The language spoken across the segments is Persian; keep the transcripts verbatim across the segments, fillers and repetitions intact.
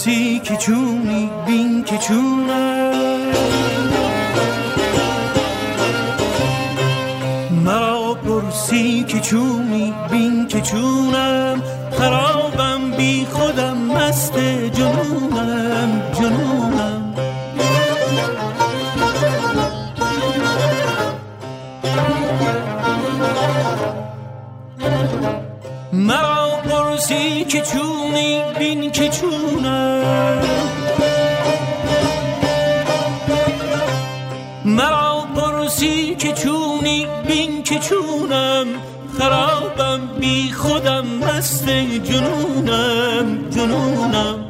پرسی که چونی بین که چونم، مرا پرسی که چونی بین که چونم، خرابم بی خودم مست جنونم جنونم. مرا پرسی که چونی بین که چونم، مرا پرسی که چونی بین که چونم، خرابم بی خودم مست جنونم جنونم.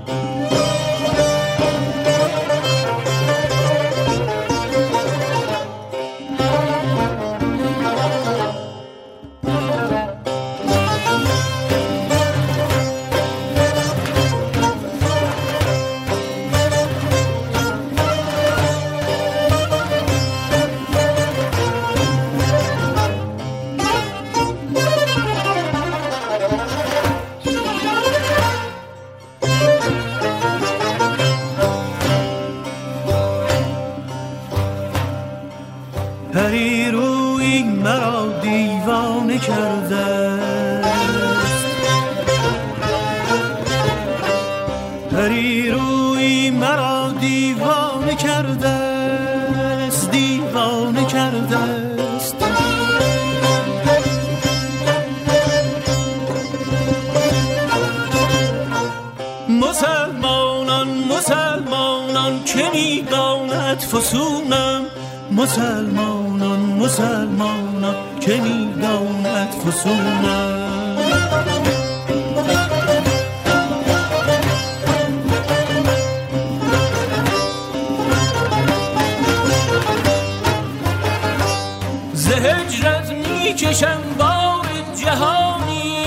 پری روی مرا دیوانه کرده است، پری روی مرا دیوانه کرده است، دیوانه کرده است. مسلمانان مسلمانان که میداند فسونم، مسلمانان مسلمانان که میداند فسونم. ز هجرت میکشم بار جهانی،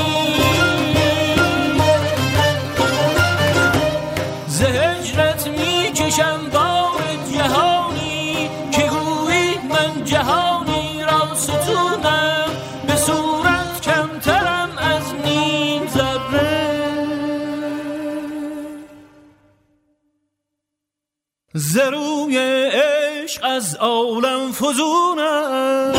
ز هجرت میکشم بار جهانی، که گویی من جهانی را ستونم، به صورت کمترم از نیم ذره. ز روی عشق از عالم فزونم،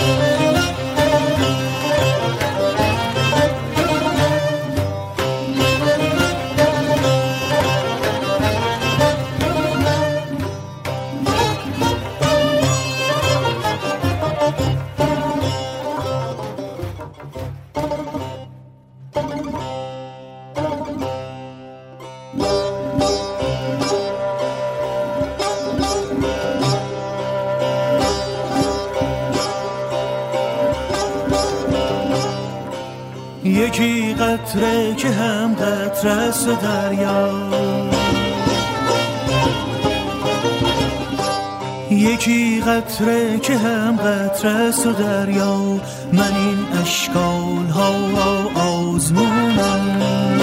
یکی قطره که هم قطره است دریا، یکی قطره که هم قطره است دریا، من این اشکال ها را آزمونم.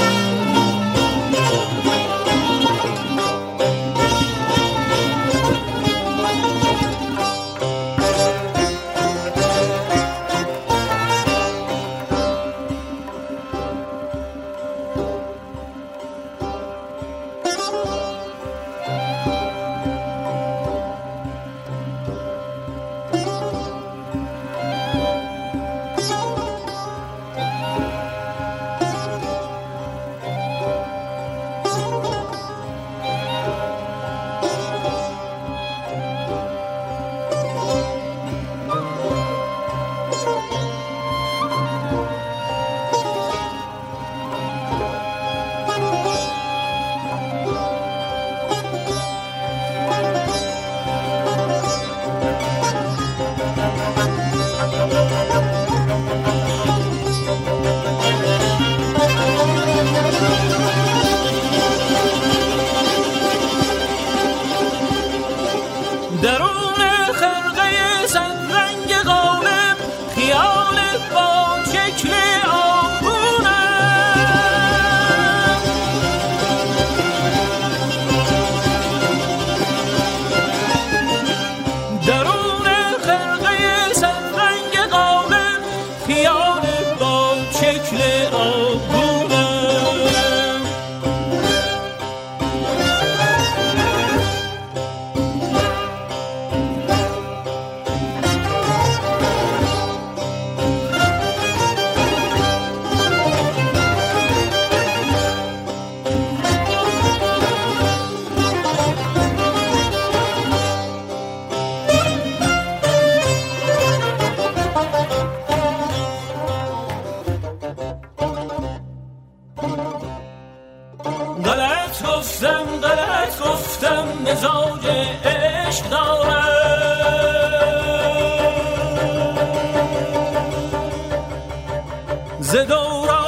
ز دوران